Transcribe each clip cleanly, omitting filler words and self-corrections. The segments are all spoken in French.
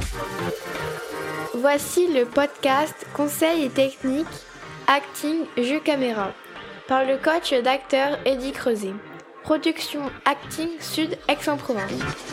Voici le podcast Conseils et techniques Acting Jeu Caméra par le coach d'acteur Eddy Creuset. Production Acting Sud Aix-en-Provence.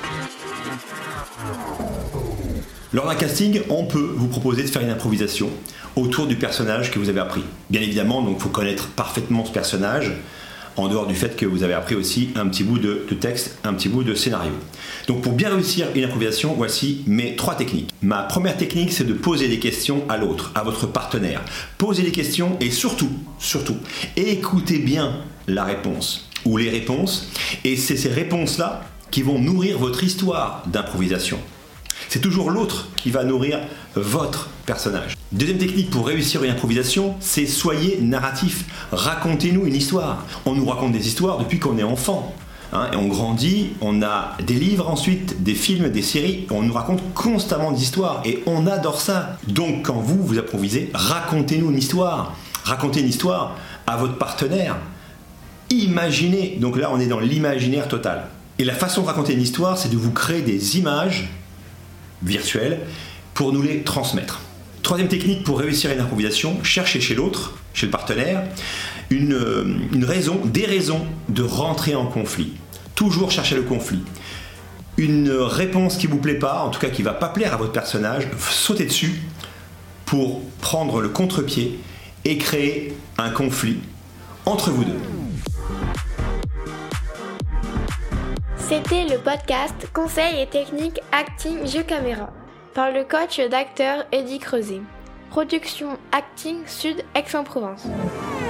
Lors d'un casting, on peut vous proposer de faire une improvisation autour du personnage que vous avez appris. Bien évidemment, donc, il faut connaître parfaitement ce personnage, en dehors du fait que vous avez appris aussi un petit bout de texte, un petit bout de scénario. Donc pour bien réussir une improvisation, voici mes 3 techniques. Ma première technique, c'est de poser des questions à l'autre, à votre partenaire. Posez des questions et surtout, écoutez bien la réponse ou les réponses. Et c'est ces réponses-là qui vont nourrir votre histoire d'improvisation. C'est toujours l'autre qui va nourrir votre personnage. Deuxième technique pour réussir une improvisation, c'est soyez narratif. Racontez-nous une histoire. On nous raconte des histoires depuis qu'on est enfant. Et on grandit, on a des livres ensuite, des films, des séries, on nous raconte constamment des histoires et on adore ça. Donc quand vous improvisez, racontez-nous une histoire. Racontez une histoire à votre partenaire. Imaginez, donc là on est dans l'imaginaire total. Et la façon de raconter une histoire, c'est de vous créer des images virtuelles pour nous les transmettre. Troisième technique pour réussir une improvisation, cherchez chez l'autre, chez le partenaire, des raisons de rentrer en conflit. Toujours chercher le conflit. Une réponse qui ne vous plaît pas, en tout cas qui ne va pas plaire à votre personnage, sautez dessus pour prendre le contre-pied et créer un conflit entre vous deux. C'était le podcast Conseils et techniques Acting Jeu Caméra par le coach d'acteur Eddy Creuset. Production Acting Sud Aix-en-Provence.